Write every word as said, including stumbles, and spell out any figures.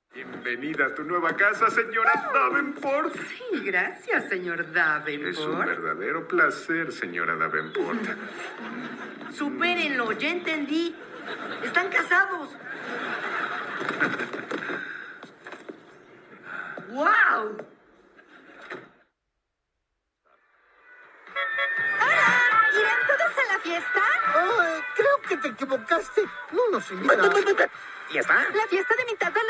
Bienvenida a tu nueva casa, señora Davenport. Sí, gracias, señor Davenport. Es un verdadero placer, señora Davenport. Supérenlo, ya entendí. Están casados. ¡Wow! ¡Hola! ¿Irán todos a la fiesta? Oh, creo que te equivocaste. No nos invitan. ¿Y está? La fiesta de mitad de